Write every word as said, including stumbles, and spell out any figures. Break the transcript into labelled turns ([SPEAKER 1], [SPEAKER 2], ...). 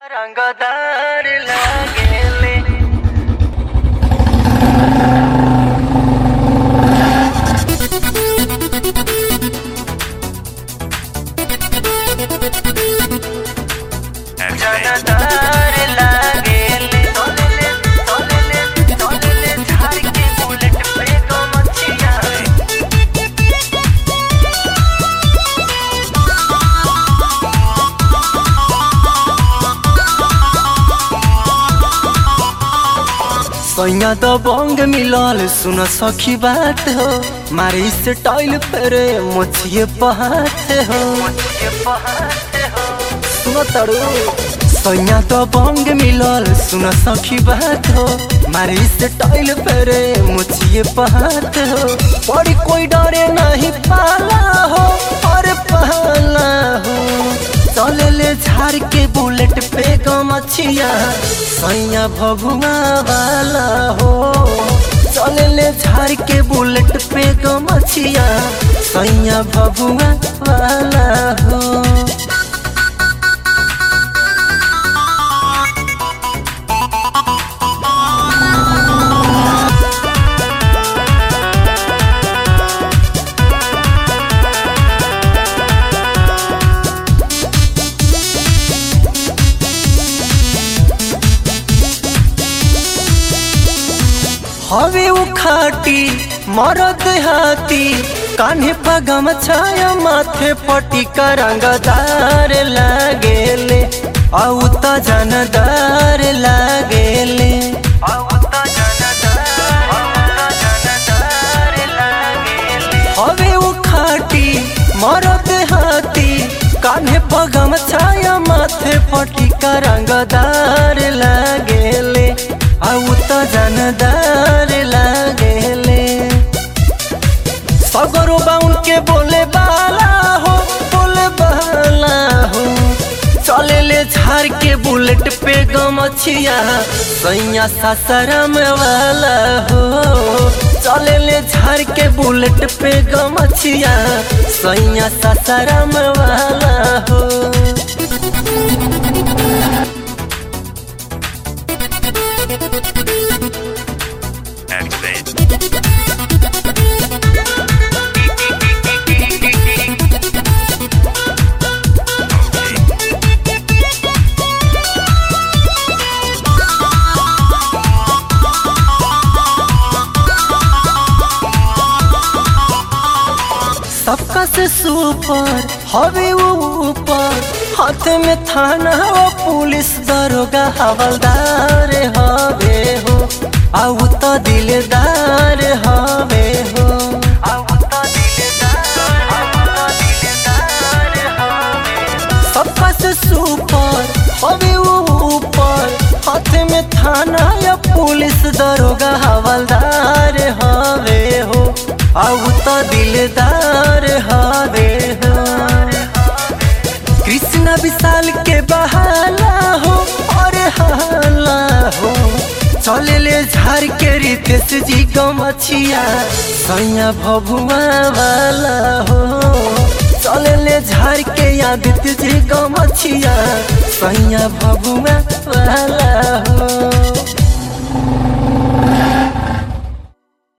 [SPEAKER 1] रंगदार लागेले जानदार लागेले तोले तोले तोले झाड़ के बुलेट पे तो मच्छियां सैया तो बंग मिलल सुन सखी बात हो मारी से टाइल फेरे मोछिए पहाते हो सुन तड़ो सैया तो बंग मिलल सुन सखी बात हो मारी से टाइल फेरे मोछिए पहाते हो बड़ी कोई डरे नहीं पाला हो और पहला हो चले ले झाड़ के बुलेट पे गमछिया सैया भभुआ वाला हो चले ले झाड़ के बुलेट पे गमछिया सैया भभुआ वाला हो हवे उखाटी मरद हाथी कान्हे पगम छाया माथे पटी का रंगदार लागेले आउ त जानदार लागेले हवे उखाटी मरद हाथी कान्हे पगम छाया माथे पटी का रंगदार लागेले आउ त जानदार लागेले सगरो बाउन के बोले बाला हो बोले बाला हो चले ले झाड़ के बुलेट पे गमछिया सैया सासाराम वाला हो चले ले झाड़ के बुलेट पे गमछिया सैया सासाराम वाला हो सबका से सुपर हवे ऊपर हाथ में थाना हो पुलिस दरोगा हवलदार हवे हो आउ तो दिलदार हवे हो सबका से सुपर हवे ऊपर हाथ में थाना या पुलिस दरोगा हवलदार हवे हो आउ तो दिलदार हवे हो कृष्णा विशाल के बहाला हो और हाला हो चले ले झाड़ के रितेश जी गमछिया सैया भभुआ वाला हो चले ले झाड़ के आदित्य जी गमछिया सैया भभुआ वाला हो।